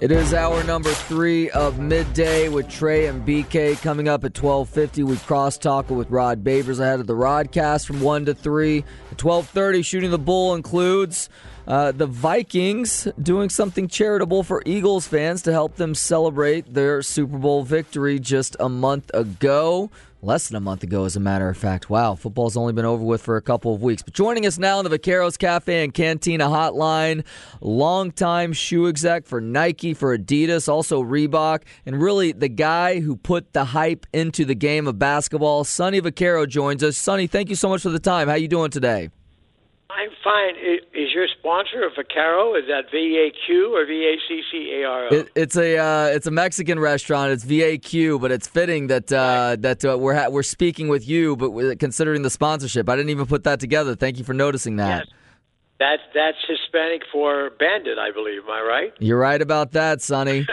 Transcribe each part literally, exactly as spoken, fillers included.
It is hour number three of Midday with Trey and B K. Coming up at twelve fifty, we cross-talk with Rod Babers ahead of the Rodcast from one to three. At twelve thirty, Shooting the Bull includes uh, the Vikings doing something charitable for Eagles fans to help them celebrate their Super Bowl victory just a month ago. Less than a month ago, as a matter of fact. Wow, football's only been over with for a couple of weeks. But joining us now on the Vaqueros Cafe and Cantina hotline, longtime shoe exec for Nike, for Adidas, also Reebok, and really the guy who put the hype into the game of basketball. Sonny Vaquero joins us. Sonny, thank you so much for the time. How you doing today? I'm fine. Is your sponsor a Vaquero? Is that V A Q or V A C C A R O? It, it's a uh, it's a Mexican restaurant. It's V A Q, but it's fitting that uh, right. that uh, we're ha- we're speaking with you, but considering the sponsorship, I didn't even put that together. Thank you for noticing that. Yes. That's that's Hispanic for bandit, I believe. Am I right? You're right about that, Sonny.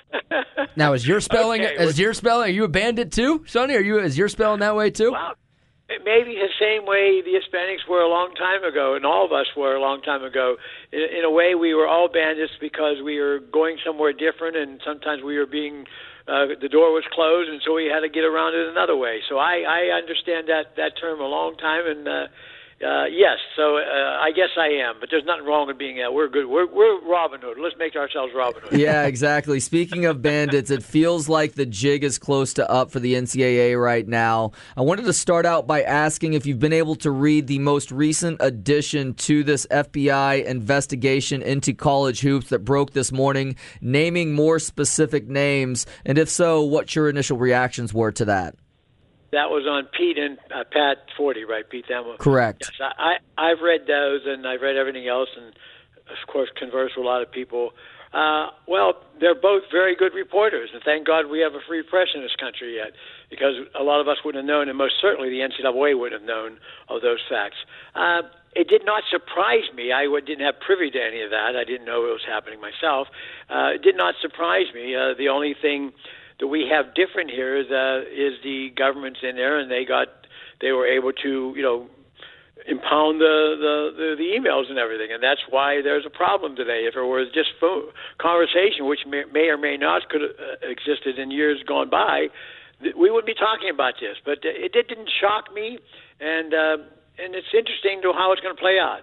Now, is your spelling okay, is your spelling? Are you a bandit too, Sonny? Are you is your spelling that way too? Wow. Maybe the same way the Hispanics were a long time ago, and all of us were a long time ago. In, in a way, we were all bandits because we were going somewhere different, and sometimes we were being, uh, the door was closed, and so we had to get around it another way. So I, I understand that, that term a long time, and uh, uh, yes, so uh, I guess I am. But there's nothing wrong with being that. We're good. We're, we're Robin Hood. Let's make ourselves Robin Hood. Yeah, exactly. Speaking of bandits, it feels like the jig is close to up for the N C double A right now. I wanted to start out by asking if you've been able to read the most recent addition to this F B I investigation into college hoops that broke this morning, naming more specific names, and if so, what your initial reactions were to that. That was on Pete and uh, Pat forty, right? Pete Thamel. Correct. Yes, I, I, I've read those, and I've read everything else, and of course conversed with a lot of people. Uh, well, they're both very good reporters, and thank God we have a free press in this country yet, because a lot of us wouldn't have known, and most certainly the N C double A wouldn't have known of those facts. Uh, it did not surprise me. I didn't have privy to any of that. I didn't know it was happening myself. Uh, it did not surprise me. Uh, the only thing that we have different here is, uh, is the government's in there, and they got they were able to, you know, impound the, the, the, the emails and everything, and that's why there's a problem today. If it was just phone conversation, which may, may or may not could have uh, existed in years gone by, th- we wouldn't be talking about this. But it, it didn't shock me, and uh, and it's interesting to how it's going to play out.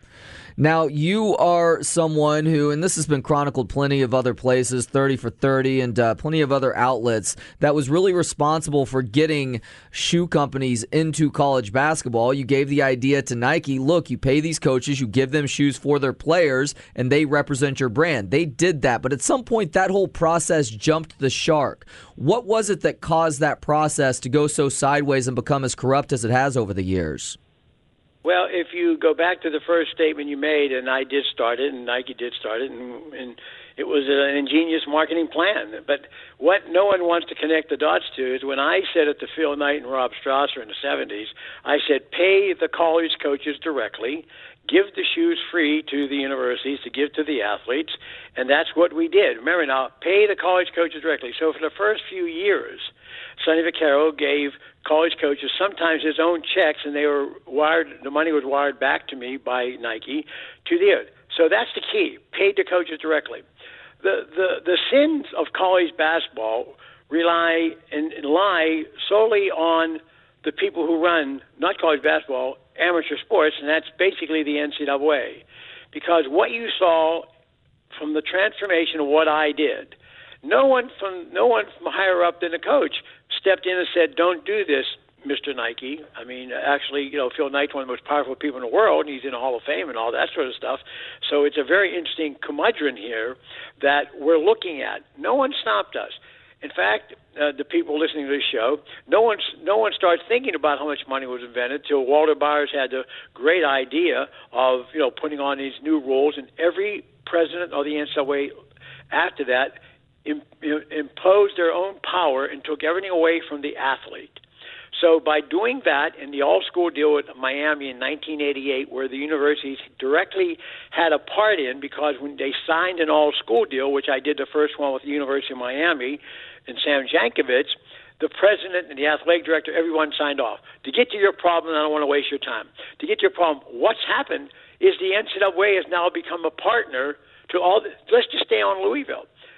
Now, you are someone who, and this has been chronicled plenty of other places, thirty for thirty, and uh, plenty of other outlets, that was really responsible for getting shoe companies into college basketball. You gave the idea to Nike, look, you pay these coaches, you give them shoes for their players, and they represent your brand. They did that, but at some point, that whole process jumped the shark. What was it that caused that process to go so sideways and become as corrupt as it has over the years? Well, if you go back to the first statement you made, and I did start it, and Nike did start it, and, and it was an ingenious marketing plan. But what no one wants to connect the dots to is when I said it to Phil Knight and Rob Strasser in the seventies, I said, pay the college coaches directly, give the shoes free to the universities to give to the athletes, and that's what we did. Remember now, pay the college coaches directly. So for the first few years, Sonny Vaquero gave college coaches sometimes his own checks, and they were wired. The money was wired back to me by Nike to the. So that's the key: paid the coaches directly. The the the sins of college basketball rely and, and lie solely on the people who run not college basketball, amateur sports, and that's basically the N C double A. Because what you saw from the transformation of what I did, no one from no one from higher up than the coach stepped in and said, don't do this, Mister Nike. I mean, actually, you know, Phil Knight's one of the most powerful people in the world, and he's in the Hall of Fame and all that sort of stuff. So it's a very interesting curmudgeon here that we're looking at. No one stopped us. In fact, uh, the people listening to this show, no one, no one started thinking about how much money was invented till Walter Byers had the great idea of, you know, putting on these new rules, and every president of the N C double A after that imposed their own power and took everything away from the athlete. So by doing that in the all-school deal with Miami in nineteen eighty-eight, where the universities directly had a part in, because when they signed an all-school deal, which I did the first one with the University of Miami and Sam Jankovich, the president and the athletic director, everyone signed off. To get to your problem, I don't want to waste your time. To get to your problem, what's happened is the N C double A has now become a partner to all the, let's just stay on Louisville.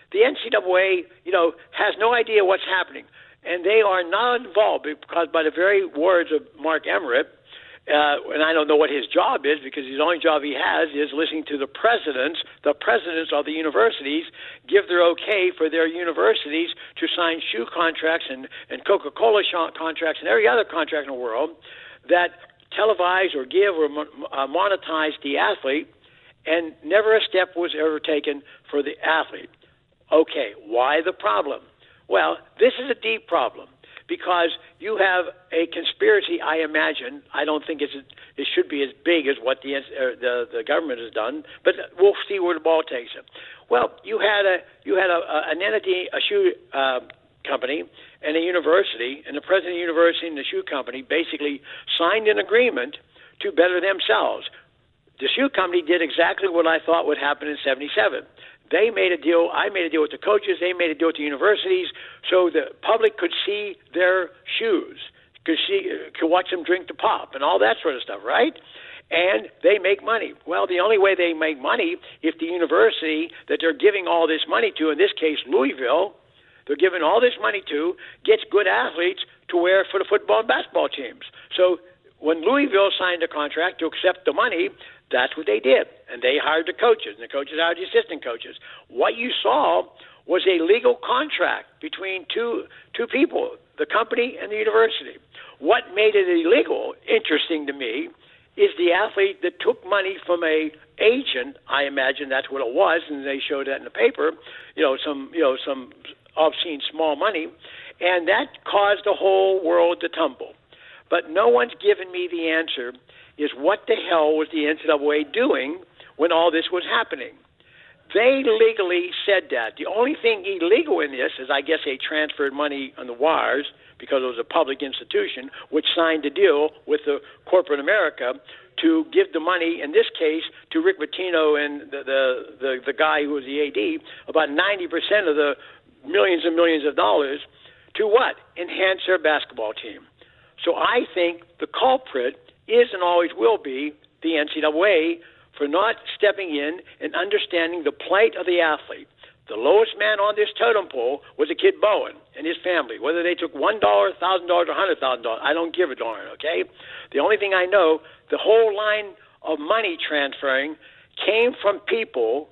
The N C double A, you know, has no idea what's happening. And they are not involved because by the very words of Mark Emmert, uh, and I don't know what his job is because his only job he has is listening to the presidents, the presidents of the universities, give their okay for their universities to sign shoe contracts and, and Coca-Cola contracts and every other contract in the world that televise or give or uh, monetize the athlete, and never a step was ever taken for the athlete. Okay, why the problem? Well, this is a deep problem because you have a conspiracy, I imagine. I don't think it's, it should be as big as what the, uh, the the government has done, but we'll see where the ball takes it. Well, you had a you had a, a, an entity, a shoe uh, company, and a university, and the president of the university and the shoe company basically signed an agreement to better themselves. The shoe company did exactly what I thought would happen in seventy-seven. They made a deal, I made a deal with the coaches, they made a deal with the universities, so the public could see their shoes, could see, could watch them drink the pop and all that sort of stuff, right? And they make money. Well, the only way they make money if the university that they're giving all this money to, in this case Louisville, they're giving all this money to, gets good athletes to wear for the football and basketball teams. So when Louisville signed a contract to accept the money, that's what they did. And they hired the coaches, and the coaches hired the assistant coaches. What you saw was a legal contract between two two people, the company and the university. What made it illegal, interesting to me, is the athlete that took money from a agent. I imagine that's what it was, and they showed that in the paper, you know, some, you know, some obscene small money, and that caused the whole world to tumble. But no one's given me the answer is what the hell was the N C double A doing when all this was happening? They legally said that. The only thing illegal in this is, I guess, they transferred money on the wires because it was a public institution, which signed a deal with the corporate America to give the money, in this case, to Rick Pitino and the, the, the, the guy who was the A D, about ninety percent of the millions and millions of dollars to what? Enhance their basketball team. So I think the culprit is and always will be the N C double A for not stepping in and understanding the plight of the athlete. The lowest man on this totem pole was a kid Bowen and his family. Whether they took one dollar, one thousand dollars, or one hundred thousand dollars, I don't give a darn, okay? The only thing I know, the whole line of money transferring came from people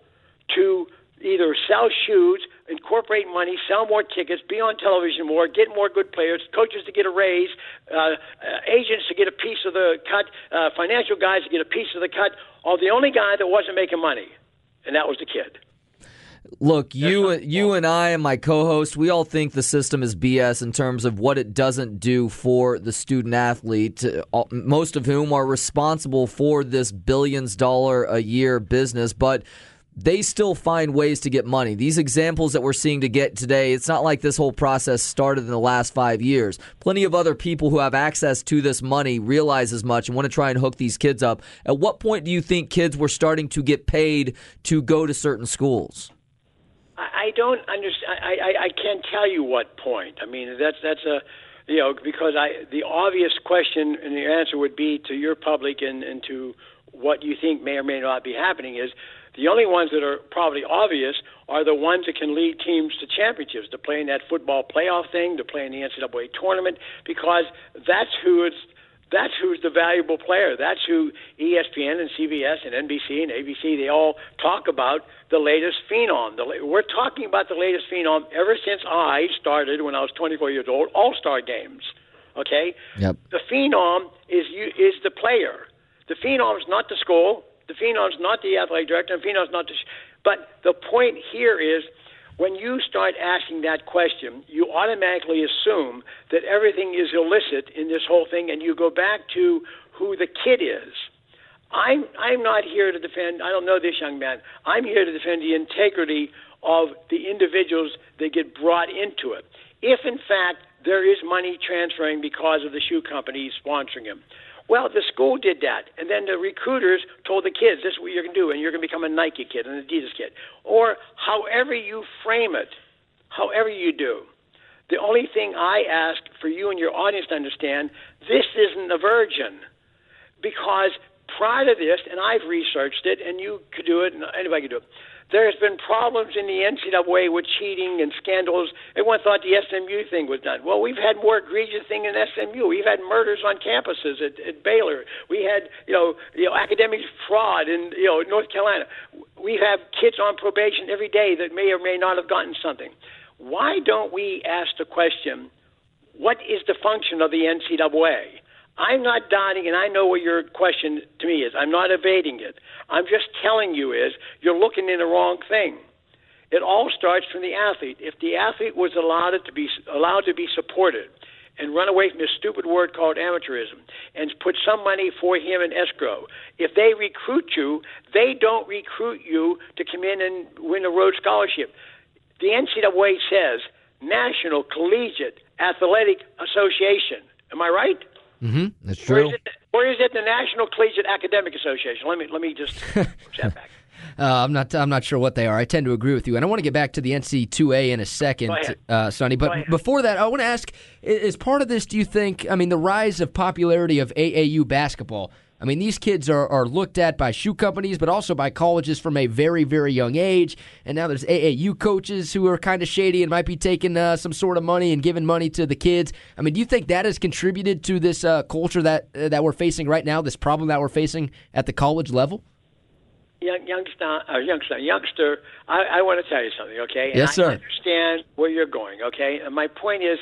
to either sell shoes, incorporate money, sell more tickets, be on television more, get more good players, coaches to get a raise, uh, uh, agents to get a piece of the cut, uh, financial guys to get a piece of the cut. Oh, the only guy that wasn't making money, and that was the kid. Look, you you and I and my co-host, we all think the system is B S in terms of what it doesn't do for the student athlete, most of whom are responsible for this billions dollar a year business, but they still find ways to get money. These examples that we're seeing to get today, it's not like this whole process started in the last five years. Plenty of other people who have access to this money realize as much and want to try and hook these kids up. At what point do you think kids were starting to get paid to go to certain schools? I don't understand. I, I, I can't tell you what point. I mean, that's that's a, you know, because I the obvious question and the answer would be to your public and, and to what you think may or may not be happening is the only ones that are probably obvious are the ones that can lead teams to championships, to play in that football playoff thing, to play in the N C double A tournament, because that's who it's That's who's the valuable player. That's who E S P N and C B S and N B C and A B C, they all talk about the latest phenom. The, we're talking about the latest phenom ever since I started when I was twenty-four years old, All-Star games, okay? Yep. The phenom is you, is the player. The phenom is not the school. The phenom is not the athletic director. The phenom is not the sh- but the point here is when you start asking that question, you automatically assume that everything is illicit in this whole thing, and you go back to who the kid is. I'm I'm not here to defend, I don't know this young man, I'm here to defend the integrity of the individuals that get brought into it. If, in fact, there is money transferring because of the shoe company sponsoring him, well, the school did that, and then the recruiters told the kids, this is what you're going to do, and you're going to become a Nike kid, an Adidas kid. Or however you frame it, however you do. The only thing I ask for you and your audience to understand, this isn't a virgin, because prior to this, and I've researched it, and you could do it, and anybody could do it, there's been problems in the N C double A with cheating and scandals. Everyone thought the S M U thing was done. Well, we've had more egregious thing in S M U. We've had murders on campuses at, at Baylor. We had, you know, you know, academic fraud in, you know, North Carolina. We have kids on probation every day that may or may not have gotten something. Why don't we ask the question, what is the function of the N C double A? I'm not doubting, and I know what your question to me is. I'm not evading it. I'm just telling you is you're looking in the wrong thing. It all starts from the athlete. If the athlete was allowed to be allowed to be supported and run away from this stupid word called amateurism and put some money for him in escrow, if they recruit you, they don't recruit you to come in and win a Rhodes Scholarship. The N C double A says National Collegiate Athletic Association. Am I right? Mm-hmm. That's true. Or is, it, or is it the National Collegiate Academic Association? Let me let me just push that back. Uh, I'm not. I'm not sure what they are. I tend to agree with you, and I want to get back to the N C double A in a second, uh, Sonny. But before that, I want to ask: as part of this, do you think? I mean, the rise of popularity of A A U basketball. I mean, these kids are, are looked at by shoe companies, but also by colleges from a very, very young age. And now there's A A U coaches who are kind of shady and might be taking uh, some sort of money and giving money to the kids. I mean, do you think that has contributed to this uh, culture that uh, that we're facing right now, this problem that we're facing at the college level? Young, youngster, uh, youngster, youngster. I, I want to tell you something, okay? And yes, sir. I understand where you're going, okay? And my point is,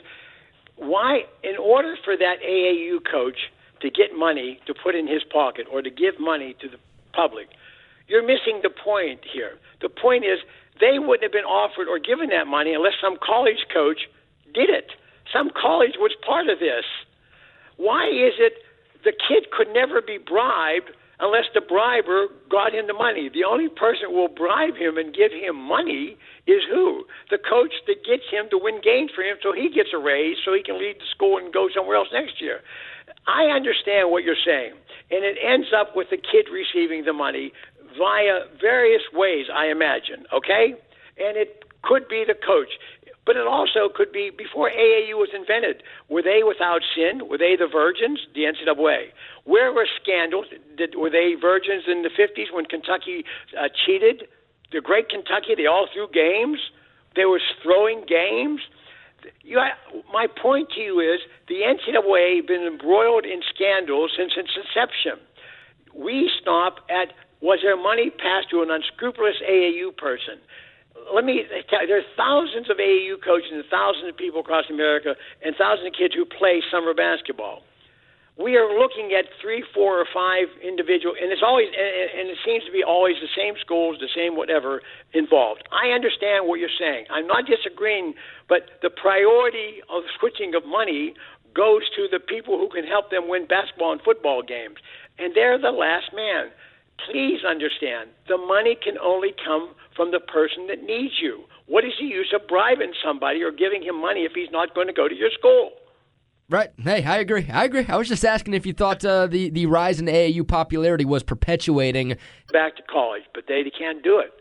why, in order for that A A U coach to get money to put in his pocket or to give money to the public, you're missing the point here. The point is they wouldn't have been offered or given that money unless some college coach did it. Some college was part of this. Why is it the kid could never be bribed unless the briber got him the money? The only person who will bribe him and give him money is who? The coach that gets him to win games for him so he gets a raise so he can leave the school and go somewhere else next year. I understand what you're saying, and it ends up with the kid receiving the money via various ways, I imagine, okay? And it could be the coach, but it also could be before A A U was invented. Were they without sin? Were they the virgins? The N C double A. Where were scandals? Did, were they virgins in the fifties when Kentucky uh, cheated? The great Kentucky, they all threw games. They were throwing games. You, my point to you is the N C double A has been embroiled in scandals since its inception. We stop at, was there money passed to an unscrupulous A A U person? Let me tell you, there are thousands of A A U coaches and thousands of people across America and thousands of kids who play summer basketball. We are looking at three, four, or five individual, and it's always, and it seems to be always the same schools, the same whatever involved. I understand what you're saying. I'm not disagreeing, but the priority of switching of money goes to the people who can help them win basketball and football games, and they're the last man. Please understand, the money can only come from the person that needs you. What is the use of bribing somebody or giving him money if he's not going to go to your school? Right. Hey, I agree. I agree. I was just asking if you thought uh, the, the rise in A A U popularity was perpetuating. Back to college, but they, they can't do it.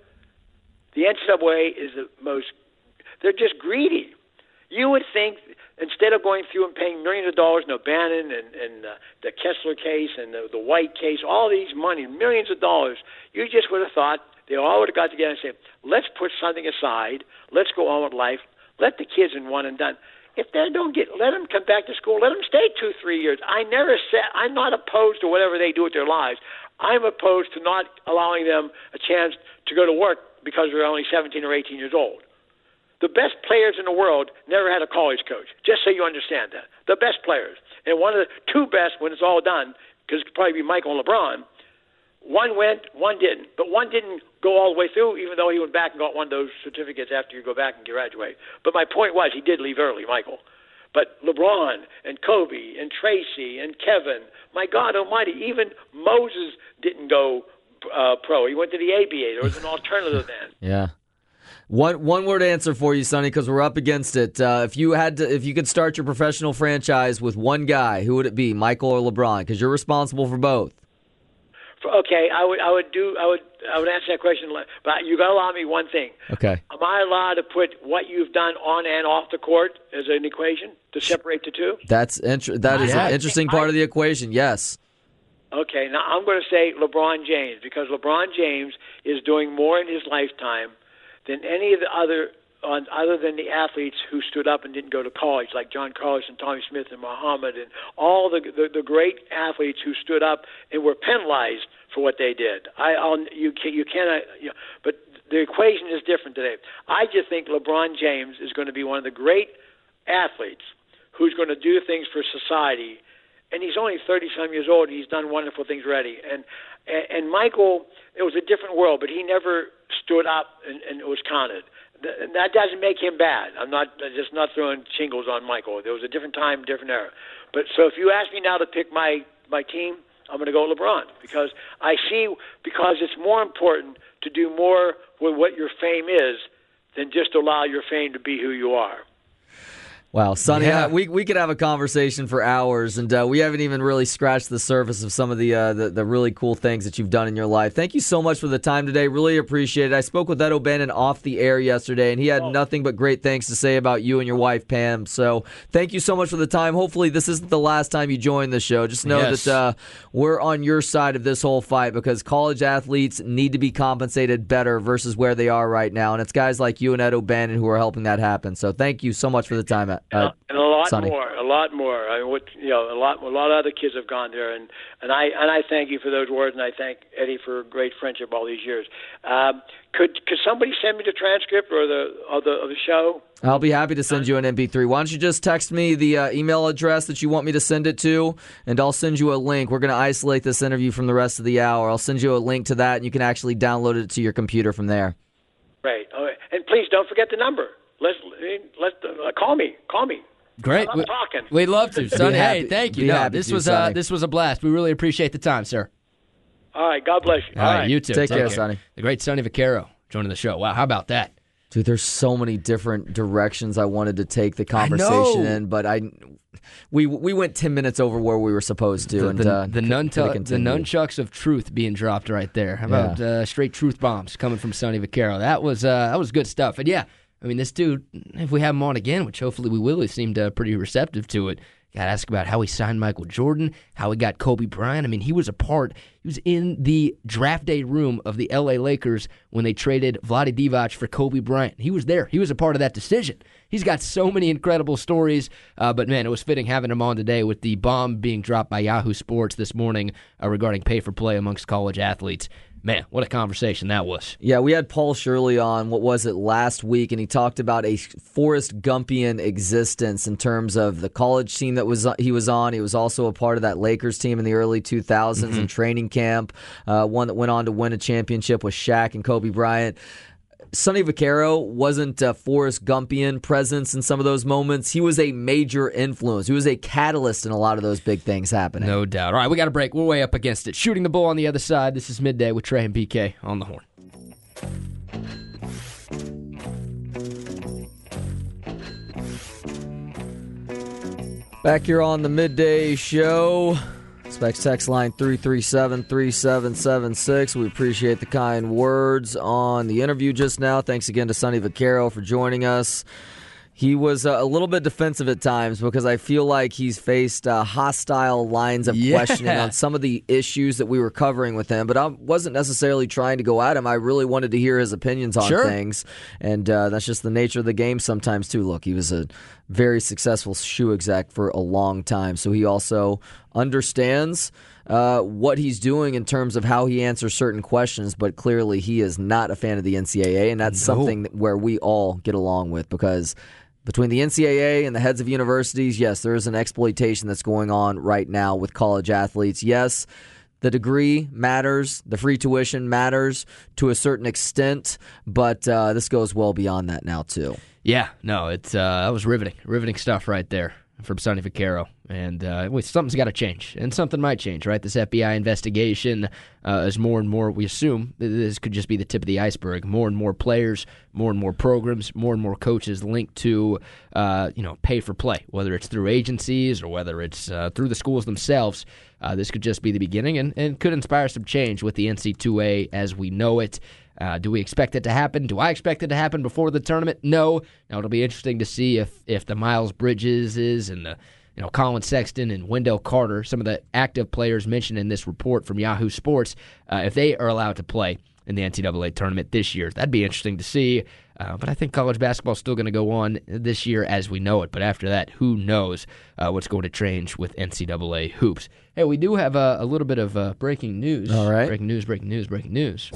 The N C double A is the most, they're just greedy. You would think instead of going through and paying millions of dollars in O'Bannon and, and uh, the Kessler case and the, the White case, all these money, millions of dollars, you just would have thought they all would have got together and said, let's put something aside, let's go on with life, let the kids in one and done. If they don't get, let them come back to school. Let them stay two, three years. I never said, I'm not opposed to whatever they do with their lives. I'm opposed to not allowing them a chance to go to work because they're only seventeen or eighteen years old. The best players in the world never had a college coach, just so you understand that. The best players. And one of the two best when it's all done, because it could probably be Michael and LeBron, one went, one didn't. But one didn't go all the way through, even though he went back and got one of those certificates after you go back and graduate. But my point was he did leave early, Michael. But LeBron and Kobe and Tracy and Kevin, my God almighty, even Moses didn't go uh, pro. He went to the A B A. There was an alternative then. Yeah. One one word answer for you, Sonny, because we're up against it. Uh, if you had to, if you could start your professional franchise with one guy, who would it be, Michael or LeBron? Because you're responsible for both. Okay, I would, I would do, I would, I would answer that question, but you got to allow me one thing. Okay. Am I allowed to put what you've done on and off the court as an equation to separate the two? That's int- that is Yeah. an interesting part of the equation. Yes. Okay, now I'm going to say LeBron James, because LeBron James is doing more in his lifetime than any of the other, on, other than the athletes who stood up and didn't go to college, like John Carlos and Tommy Smith and Muhammad and all the the, the great athletes who stood up and were penalized for what they did. I, I'll, you can, you cannot, you know, but the equation is different today. I just think LeBron James is going to be one of the great athletes who's going to do things for society. And he's only thirty-some years old, and he's done wonderful things already. And and, and Michael, it was a different world, but he never stood up and, and was counted. Th- that doesn't make him bad. I'm not just not throwing shingles on Michael. There was a different time, different era. But so if you ask me now to pick my, my team, I'm going to go LeBron, because I see because it's more important to do more with what your fame is than just allow your fame to be who you are. Wow, Sonny, yeah. uh, we we could have a conversation for hours, and uh, we haven't even really scratched the surface of some of the, uh, the the really cool things that you've done in your life. Thank you so much for the time today. Really appreciate it. I spoke with Ed O'Bannon off the air yesterday, and he had oh. nothing but great things to say about you and your wife, Pam. So thank you so much for the time. Hopefully this isn't the last time you join the show. Just know yes. that uh, we're on your side of this whole fight, because college athletes need to be compensated better versus where they are right now, and it's guys like you and Ed O'Bannon who are helping that happen. So thank you so much for the time, Ed. Uh, and a lot Sonny. more, a lot more. I mean, what you know, a lot, a lot of other kids have gone there, and, and I and I thank you for those words, and I thank Eddie for a great friendship all these years. Um, could could somebody send me the transcript or the of the of the show? I'll be happy to send you an M P three. Why don't you just text me the uh, email address that you want me to send it to, and I'll send you a link. We're going to isolate this interview from the rest of the hour. I'll send you a link to that, and you can actually download it to your computer from there. Right. Okay. And please don't forget the number. Let's let uh, call me. Call me. Great. I'm talking. We'd love to, Sonny. happy, Hey, thank you. be No, happy this to, was uh, Sonny. this was a blast. We really appreciate the time, sir. All right. God bless you. All, All right, right. you too. Take, Take care, care, Sonny. The great Sonny Vaccaro joining the show. Wow, how about that? Dude, there's so many different directions I wanted to take the conversation in, but I, we we went ten minutes over where we were supposed to. The, and the, uh, the, nun could have the continued. nunchucks of truth being dropped right there. How about Yeah. uh, straight truth bombs coming from Sonny Vaccaro? That was uh, that was good stuff. And yeah, I mean, this dude, if we have him on again, which hopefully we will, he seemed uh, pretty receptive to it. Got to ask about how he signed Michael Jordan, how he got Kobe Bryant. I mean, he was a part, he was in the draft day room of the L A Lakers when they traded Vlade Divac for Kobe Bryant. He was there. He was a part of that decision. He's got so many incredible stories, uh, but man, it was fitting having him on today with the bomb being dropped by Yahoo Sports this morning uh, regarding pay-for-play amongst college athletes. Man, what a conversation that was. Yeah, we had Paul Shirley on, what was it, last week, and he talked about a Forrest Gumpian existence in terms of the college team that was he was on. He was also a part of that Lakers team in the early two thousands Mm-hmm. in training camp, uh, one that went on to win a championship with Shaq and Kobe Bryant. Sonny Vaccaro wasn't a Forrest Gumpian presence in some of those moments. He was a major influence. He was a catalyst in a lot of those big things happening. No doubt. All right, we got a break. We're way up against it. Shooting the bull on the other side. This is Midday with Trey and B K on the Horn. Back here on the Midday Show. Specs text line three three seven, three seven seven six. We appreciate the kind words on the interview just now. Thanks again to Sonny Vaccaro for joining us. He was uh, a little bit defensive at times because I feel like he's faced uh, hostile lines of Yeah. questioning on some of the issues that we were covering with him. But I wasn't necessarily trying to go at him. I really wanted to hear his opinions on Sure. things. And uh, that's just the nature of the game sometimes, too. Look, he was a very successful shoe exec for a long time. So he also understands uh, what he's doing in terms of how he answers certain questions. But clearly he is not a fan of the N C double A. And that's No. something that, where we all get along with, because between the N C double A and the heads of universities, yes, there is an exploitation that's going on right now with college athletes. Yes, the degree matters, the free tuition matters to a certain extent, but uh, this goes well beyond that now, too. Yeah, no, it's uh, that was riveting, riveting stuff right there from Sonny Vaccaro. And uh, wait, something's got to change, and something might change, right? This F B I investigation uh, is more and more, we assume, this could just be the tip of the iceberg. More and more players, more and more programs, more and more coaches linked to, uh, you know, pay for play, whether it's through agencies or whether it's uh, through the schools themselves. Uh, this could just be the beginning and, and could inspire some change with the N C double A as we know it. Uh, do we expect it to happen? Do I expect it to happen before the tournament? No. Now, it'll be interesting to see if, if the Miles Bridges is and the you know, Colin Sexton and Wendell Carter, some of the active players mentioned in this report from Yahoo Sports, uh, if they are allowed to play in the N C double A tournament this year. That'd be interesting to see. Uh, but I think college basketball is still going to go on this year as we know it. But after that, who knows uh, what's going to change with N C double A hoops. Hey, we do have a, a little bit of uh, breaking news. All right. Breaking news, breaking news, breaking news.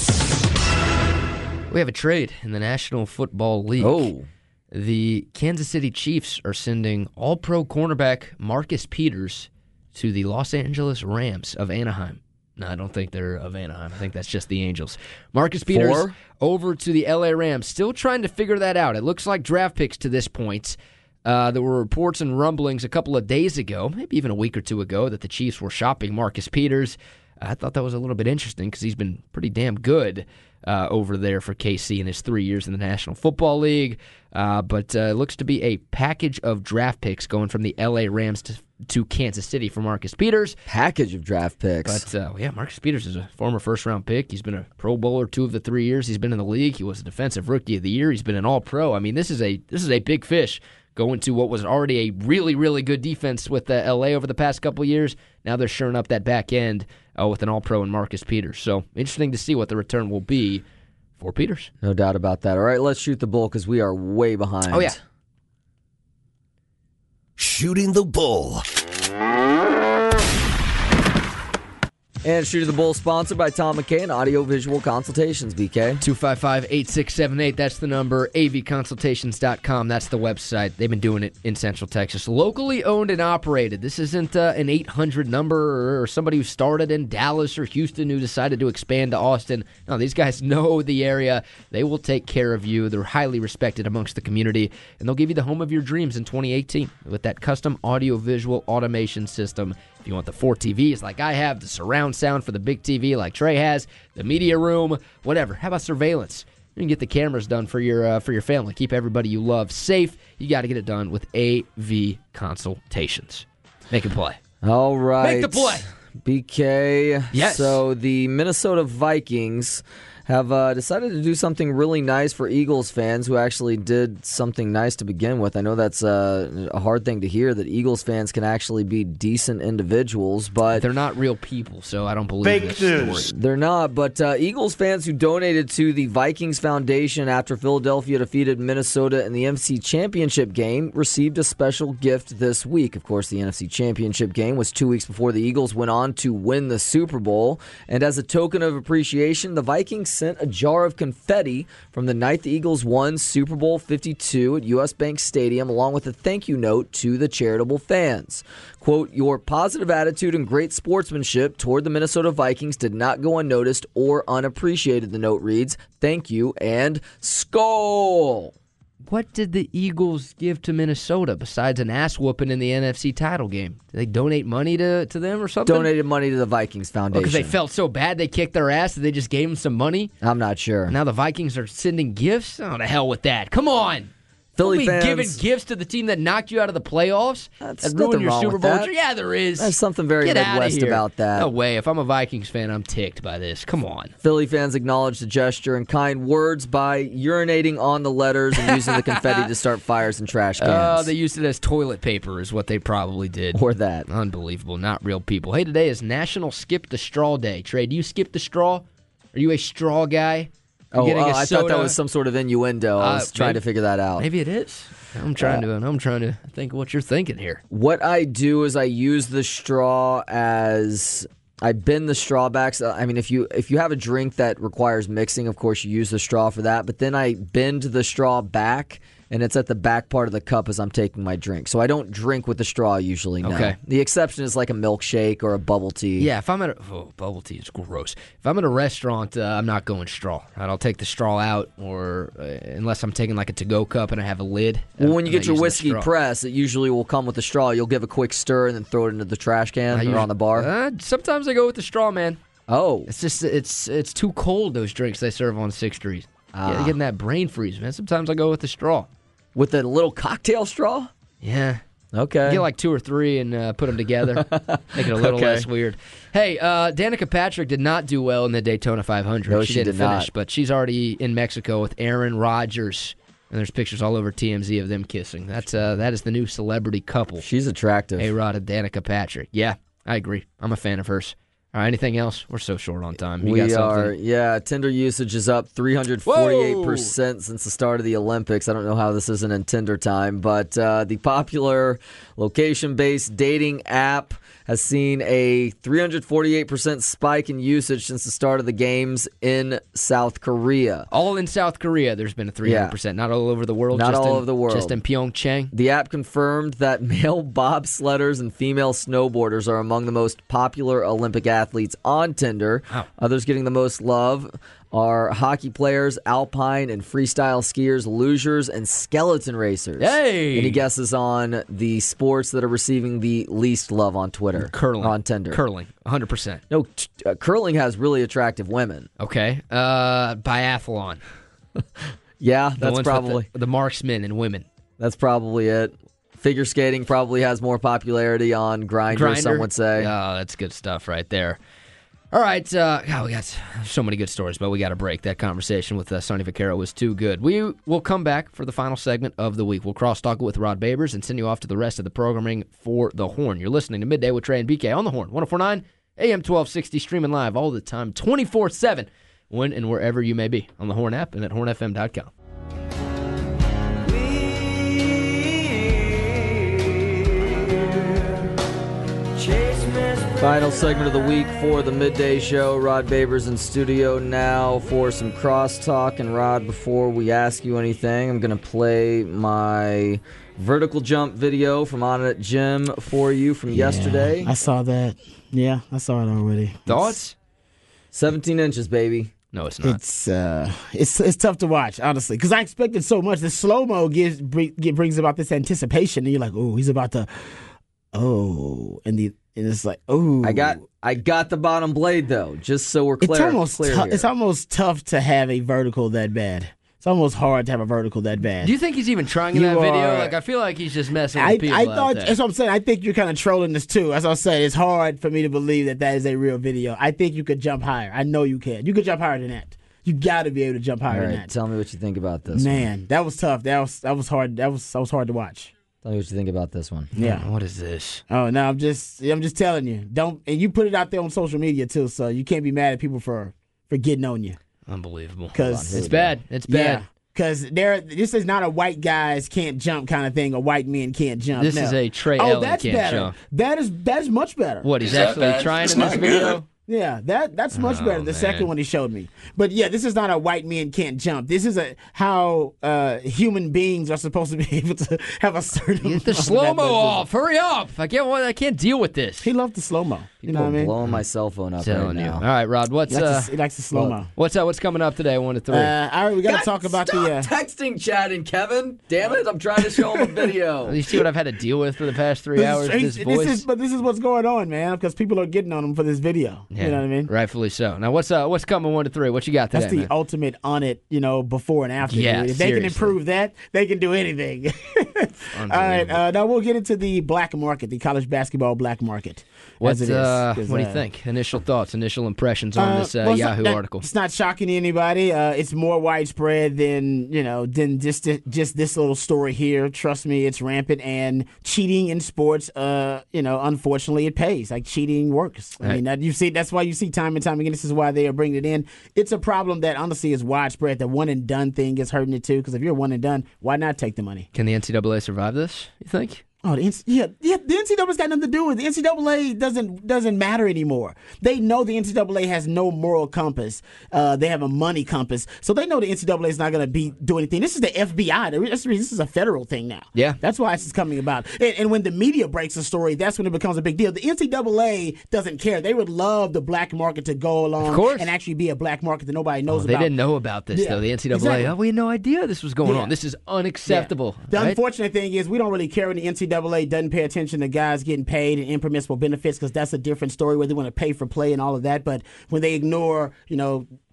We have a trade in the National Football League. Oh. The Kansas City Chiefs are sending all-pro cornerback Marcus Peters to the Los Angeles Rams of Anaheim. No, I don't think they're of Anaheim. I think that's just the Angels. Marcus Peters Four? over to the L A Rams. Still trying to figure that out. It looks like draft picks to this point. Uh, there were reports and rumblings a couple of days ago, maybe even a week or two ago, that the Chiefs were shopping Marcus Peters. I thought that was a little bit interesting because he's been pretty damn good uh, over there for K C in his three years in the National Football League. Uh, but uh, it looks to be a package of draft picks going from the L A Rams to, to Kansas City for Marcus Peters. Package of draft picks. But, uh, yeah, Marcus Peters is a former first-round pick. He's been a Pro Bowler two of the three years he's been in the league. He was a Defensive Rookie of the Year. He's been an All-Pro. I mean, this is a this is a big fish going to what was already a really, really good defense with uh, L A over the past couple of years. Now they're shoring up that back end uh, with an All-Pro and Marcus Peters. So interesting to see what the return will be for Peters. No doubt about that. All right, let's shoot the bull because we are way behind. Oh, yeah. Shooting the Bull. And Shooting the Bull sponsored by Tom McCain, Audio Visual Consultations, B K. two five five, eight six seven eight, that's the number. A V consultations dot com, that's the website. They've been doing it in Central Texas. Locally owned and operated. This isn't uh, an eight hundred number or somebody who started in Dallas or Houston who decided to expand to Austin. No, these guys know the area. They will take care of you. They're highly respected amongst the community, and they'll give you the home of your dreams in twenty eighteen with that custom audio-visual automation system. If you want the four T Vs like I have, the surround sound for the big T V like Trey has, the media room, whatever. How about surveillance? You can get the cameras done for your uh, for your family. Keep everybody you love safe. You got to get it done with A V Consultations. Make it play. All right. Make the play. B K. Yes. So the Minnesota Vikings have uh, decided to do something really nice for Eagles fans who actually did something nice to begin with. I know that's uh, a hard thing to hear, that Eagles fans can actually be decent individuals, but they're not real people, so I don't believe Fake this news. story. They're not, but uh, Eagles fans who donated to the Vikings Foundation after Philadelphia defeated Minnesota in the N F C Championship game received a special gift this week. Of course, the N F C Championship game was two weeks before the Eagles went on to win the Super Bowl, and as a token of appreciation, the Vikings sent a jar of confetti from the night the Eagles won Super Bowl fifty-two at U S Bank Stadium, along with a thank you note to the charitable fans. Quote, "Your positive attitude and great sportsmanship toward the Minnesota Vikings did not go unnoticed or unappreciated," the note reads. "Thank you and Skol." What did the Eagles give to Minnesota besides an ass whooping in the N F C title game? Did they donate money to, to them or something? Donated money to the Vikings Foundation. Because they felt so bad they kicked their ass that they just gave them some money? I'm not sure. Now the Vikings are sending gifts? Oh, the hell with that. Come on. Philly Don't be fans, giving gifts to the team that knocked you out of the playoffs. That's that nothing ruined your wrong Super with Bowl. that. Yeah, there is. There's something very Get outta Midwest here. about that. No way. If I'm a Vikings fan, I'm ticked by this. Come on. Philly fans acknowledged the gesture and kind words by urinating on the letters and using the confetti to start fires and trash cans. Oh, they used it as toilet paper is what they probably did. Or that. Unbelievable. Not real people. Hey, today is National Skip the Straw Day. Trey, do you skip the straw? Are you a straw guy? You're Oh, getting oh a I thought that soda? was some sort of innuendo. I Uh, was trying maybe- to figure that out. Maybe it is. I'm trying to. I'm trying to think what you're thinking here. What I do is I use the straw as I bend the straw back. So, I mean, if you if you have a drink that requires mixing, of course you use the straw for that. But then I bend the straw back, and it's at the back part of the cup as I'm taking my drink. So I don't drink with the straw usually. No. Okay. The exception is like a milkshake or a bubble tea. Yeah, if I'm at a oh, bubble tea is gross. If I'm at a restaurant, uh, I'm not going straw. Right? I'll take the straw out, or uh, unless I'm taking like a to-go cup and I have a lid. Well, when I'm you not get your using the whiskey straw. press, it usually will come with a straw. You'll give a quick stir and then throw it into the trash can I or usually- on the bar. Uh, sometimes I go with the straw, man. Oh. It's just it's it's too cold. Those drinks they serve on Sixth Street. Ah. Yeah, getting that brain freeze, man. Sometimes I go with the straw. With a little cocktail straw? Yeah. Okay. Get like two or three and uh, put them together. Make it a little Okay. less weird. Hey, uh, Danica Patrick did not do well in the Daytona five hundred. No, she, she didn't did not. finish, but she's already in Mexico with Aaron Rodgers. And there's pictures all over T M Z of them kissing. That's uh, that is the new celebrity couple. She's attractive. A-Rod and Danica Patrick. Yeah, I agree. I'm a fan of hers. All right, anything else? We're so short on time. You we got are, yeah. Tinder usage is up three hundred forty-eight percent Whoa. Since the start of the Olympics. I don't know how this isn't in Tinder time, but uh, the popular location-based dating app has seen a three hundred forty-eight percent spike in usage since the start of the games in South Korea. All in South Korea, there's been a three hundred percent. Yeah. Not all over the world. Not just all in, over the world. Just in Pyeongchang. The app confirmed that male bobsledders and female snowboarders are among the most popular Olympic athletes on Tinder. Wow. Others getting the most love are hockey players, alpine and freestyle skiers, lugers, and skeleton racers. Hey! Any guesses on the sports that are receiving the least love on Twitter? Curling. On Tinder. Curling, one hundred percent. No, t- uh, curling has really attractive women. Okay. Uh, biathlon. Yeah, the that's probably. The, the marksmen and women. That's probably it. Figure skating probably has more popularity on Grindr, Grindr? some would say. Oh, that's good stuff right there. All right, uh, God, we got so many good stories, but we got to break. That conversation with uh, Sonny Vaccaro was too good. We will come back for the final segment of the week. We'll cross-talk it with Rod Babers and send you off to the rest of the programming for The Horn. You're listening to Midday with Trey and B K on The Horn, one oh four point nine, A M twelve sixty, streaming live all the time, twenty-four seven, when and wherever you may be, on the Horn app and at horn f m dot com. Final segment of the week for the Midday Show. Rod Babers in studio now for some crosstalk. And Rod, before we ask you anything, I'm going to play my vertical jump video from On It Gym for you from yeah, yesterday. I saw that. Yeah, I saw it already. Thoughts? seventeen inches, baby. No, it's not. It's uh, it's it's tough to watch, honestly, because I expected so much. The slow mo gives bring, brings about this anticipation, and you're like, oh, he's about to, oh, and the. And it's like, oh, I got, I got the bottom blade though, just so we're clear. It's almost, clear tu- here. it's almost tough to have a vertical that bad. It's almost hard to have a vertical that bad. Do you think he's even trying in You that video? are- Like, I feel like he's just messing with I, people I out thought there. that's what I'm saying. I think you're kind of trolling this too. As I said, it's hard for me to believe that that is a real video. I think you could jump higher. I know you can. You could jump higher than that. You got to be able to jump higher All right, than that. tell me what you think about this. Man, one. that was tough. That was that was hard. That was that was hard to watch. Tell me what you think about this one. Yeah. What is this? Oh no, I'm just I'm just telling you. Don't and you put it out there on social media too, so you can't be mad at people for for getting on you. Unbelievable. Because It's bad. It's bad. Yeah. Because there, this is not a white guys can't jump kind of thing. Or white men can't jump. This no. is a Trey oh, Ellen that's can't better. jump. That is that is much better. What, he's Is that actually bad? trying It's in this not video? good. Yeah, that that's much Oh, better. The man. second one he showed me. But yeah, this is not a white men can't jump. This is a how uh, human beings are supposed to be able to have a certain. Get the amount of slow mo athleticism. off. Hurry up. I can't, I can't deal with this. He loved the slow mo. You know what I mean? blowing my cell phone up Telling right you. now. All right, Rod, what's He likes, uh, the, he likes the slow mo. what's uh, what's coming up today? One to three. Uh, all right, we got to God, talk about stop the. Uh, texting Chad and Kevin. Damn it, I'm trying to show him a video. you see what I've had to deal with for the past three hours? this, This this voice. is, but this is what's going on, man, because people are getting on him for this video. Yeah, You know what I mean? Rightfully so. Now, what's uh, what's coming one to three? What you got today? That's the man? ultimate on it, you know, before and after. Yeah, If they can seriously. improve that, they can do anything. All right, uh, now we'll get into the black market, the college basketball black market. What's, as it is, uh, 'cause, what do you uh, think? Initial thoughts, initial impressions on Uh, this uh, well, it's not- Yahoo that- article. It's not shocking to anybody. Uh, it's more widespread than you know than just just this little story here. Trust me, it's rampant, and cheating in sports. Uh, you know, unfortunately, it pays. Like cheating works. I Right. mean, that, you see, that's why you see time and time again. This is why they are bringing it in. It's a problem that honestly is widespread. The one and done thing is hurting it too. Because if you're one and done, why not take the money? Can the N C double A survive this, you think? Oh, the N C- yeah, yeah. The N C double A's got nothing to do with it. The N C double A doesn't doesn't matter anymore. They know the N C double A has no moral compass. Uh, they have a money compass, so they know the N C double A is not going to be do anything. This is the F B I. This this is a federal thing now. Yeah. That's why this is coming about. And, and when the media breaks a story, that's when it becomes a big deal. The N C double A doesn't care. They would love the black market to go along Of course. and actually be a black market that nobody knows Oh, they about. didn't know about this, Yeah, though. The N C double A, exactly. oh, we had no idea this was going Yeah. on. This is unacceptable. Yeah. The right? unfortunate thing is we don't really care when the N C double A doesn't pay attention to guys getting paid and impermissible benefits because that's a different story where they want to pay for play and all of that. But when they ignore, you know,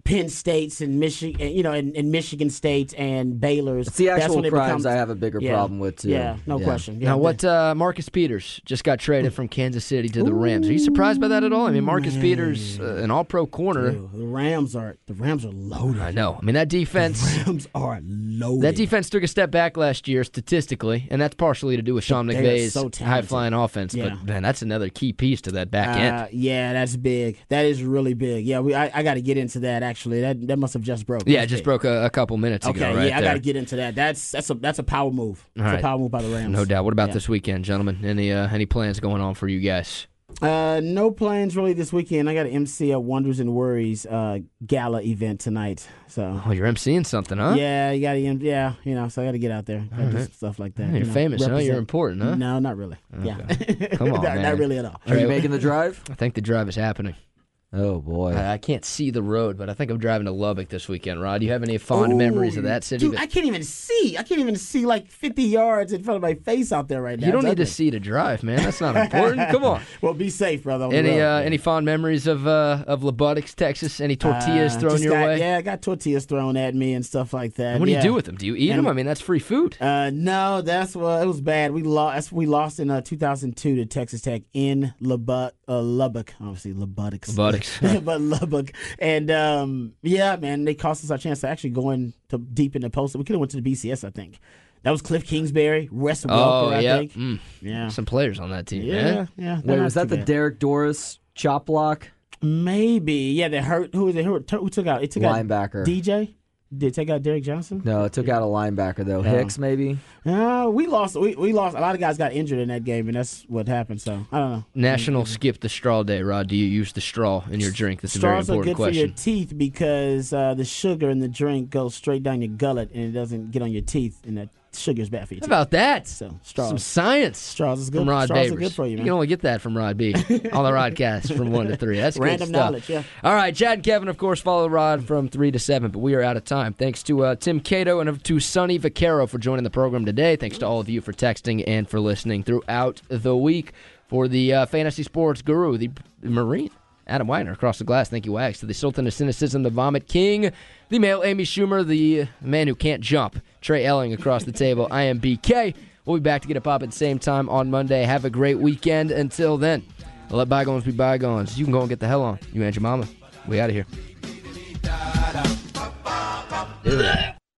Penn States and Michigan, you know, and, and Michigan State and Baylor's. It's the actual That's crimes becomes, I have a bigger yeah, problem with, too. Yeah, no yeah. question. Yeah, now, what uh, Marcus Peters just got traded from Kansas City to the Rams. Are you surprised by that at all? I mean, Marcus Man. Peters, uh, an all-pro corner. Dude, the Rams are the Rams are loaded. I know. I mean, that defense. The Rams are loaded. That defense took a step back last year statistically, and that's partially to do with Sean They are McVay's so talented. high-flying offense. Yeah. But, man, that's another key piece to that back end. Uh, yeah, that's big. That is really big. Yeah, we, I, I got to get into that, actually. That that must have just broke. Yeah, That's it just big. broke a, a couple minutes Okay, ago right yeah, I there. got to get into that. That's that's a that's a power move. All It's right. a power move by the Rams. No doubt. What about Yeah. this weekend, gentlemen? Any uh, any plans going on for you guys? Uh, no plans really this weekend. I got to M C a Wonders and Worries uh, gala event tonight. So Oh, you're emceeing something, huh? yeah, you got to yeah, you know. So I got to get out there, gotta do some stuff like that. Yeah, you're you know, famous, huh? represent. You're important, huh? No, not really. Yeah, Come on, not, man. not really at all. Are you making the drive? I think the drive is happening. Oh, boy. I, I can't see the road, but I think I'm driving to Lubbock this weekend. Rod, do you have any fond memories of that city? Dude, I can't even see. I can't even see like fifty yards in front of my face out there right now. you don't It's need to ugly. see to drive, man. That's not important. Come on. Well, be safe, brother. on the Any road. uh, any fond memories of uh, of Lubbock, Texas? Any tortillas Uh, thrown just your got- way? Yeah, I got tortillas thrown at me and stuff like that. What do yeah. you do with them? Do you eat And- them? I mean, that's free food. Uh, no, that's what it was bad. We lost. We lost in uh, two thousand two to Texas Tech in Lubbock. Uh, Lubbock, obviously Lubbock. Lubbock. but Lubbock, and um, yeah, man, they cost us our chance to actually go in to deep in the post. We could have went to the B C S, I think. That was Cliff Kingsbury, Wes Welker, Oh, I yeah. think. Mm. Yeah, Some players on that team, yeah, man. yeah. they're Wait, not was that too the bad. Derek Doris chop block? Maybe, yeah. They hurt. Who was it? Who, who took out? It took Linebacker. out D J. Did it take out Derek Johnson? No, it took out a linebacker, though. Yeah. Hicks, maybe? No, we lost. We, we lost. A lot of guys got injured in that game, and that's what happened. So I don't know. National Skip the Straw Day, Rod. Do you use the straw in your drink? That's a very Straws are important good for your question. teeth because uh, the sugar in the drink goes straight down your gullet and it doesn't get on your teeth, and that sugar is bad for your How teeth. about that? So straws, Some science. straws is good. From Rod straws Babers. are good for you, You man. can only get that from Rod B on the Rodcast from one to three. That's Random good stuff. knowledge, yeah. All right, Chad and Kevin, of course, follow Rod from three to seven, but we are out of time. Thanks to uh, Tim Cato and to Sonny Vaccaro for joining the program today. Thanks to all of you for texting and for listening throughout the week. For the uh, fantasy sports guru, the Marine, Adam Weiner, across the glass. Thank you, Wags. To the Sultan of Cynicism, the Vomit King, the male Amy Schumer, the man who can't jump, Trey Elling, across the table. I am B K. We'll be back to get a pop at the same time on Monday. Have a great weekend. Until then, let bygones be bygones. You can go and get the hell on. You and your mama. We out of here. Do that.